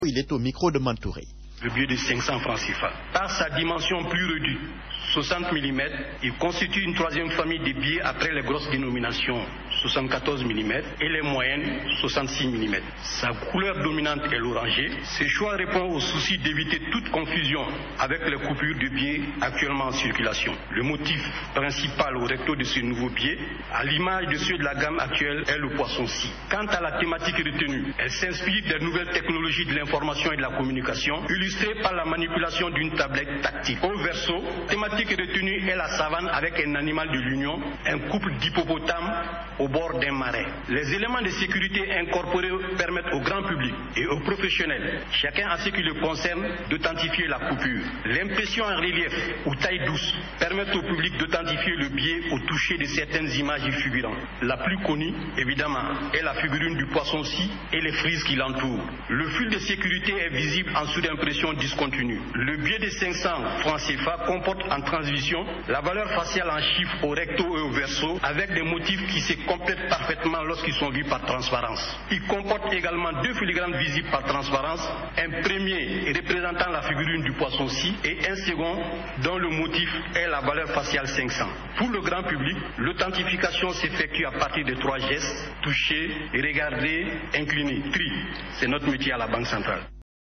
Il est au micro de Mantouré. Le biais de 500 francs CFA. Par sa dimension plus réduite, 60 mm, il constitue une troisième famille de billets après les grosses dénominations, 74 mm, et les moyennes, 66 mm. Sa couleur dominante est l'orangé. Ce choix répond au souci d'éviter toute confusion avec les coupures de billets actuellement en circulation. Le motif principal au recto de ce nouveau billet, à l'image de ceux de la gamme actuelle, est le poisson-ci. Quant à la thématique retenue, elle s'inspire des nouvelles technologies de l'information et de la communication, illustrée par la manipulation d'une tablette tactile. Au verso, thématique retenue est la savane avec un animal de l'Union, un couple d'hippopotames au bord d'un marais. Les éléments de sécurité incorporés permettent au grand public et aux professionnels, chacun à ce qui le concerne, d'authentifier la coupure. L'impression en relief ou taille douce permet au public d'authentifier le biais au toucher de certaines images y figurant. La plus connue, évidemment, est la figurine du poisson-ci et les frises qui l'entourent. Le fil de sécurité est visible en sous-impression discontinue. Le billet de 500 francs CFA comporte en transmission la valeur faciale en chiffres au recto et au verso avec des motifs qui se complètent parfaitement lorsqu'ils sont vus par transparence. Il comporte également deux filigranes visibles par transparence, un premier représentant la figurine du poisson-ci et un second dont le motif est la valeur faciale 500. Pour le grand public, l'authentification s'effectue à partir de 3 gestes: toucher, regarder, incliner. Tri, c'est notre métier à la Banque centrale.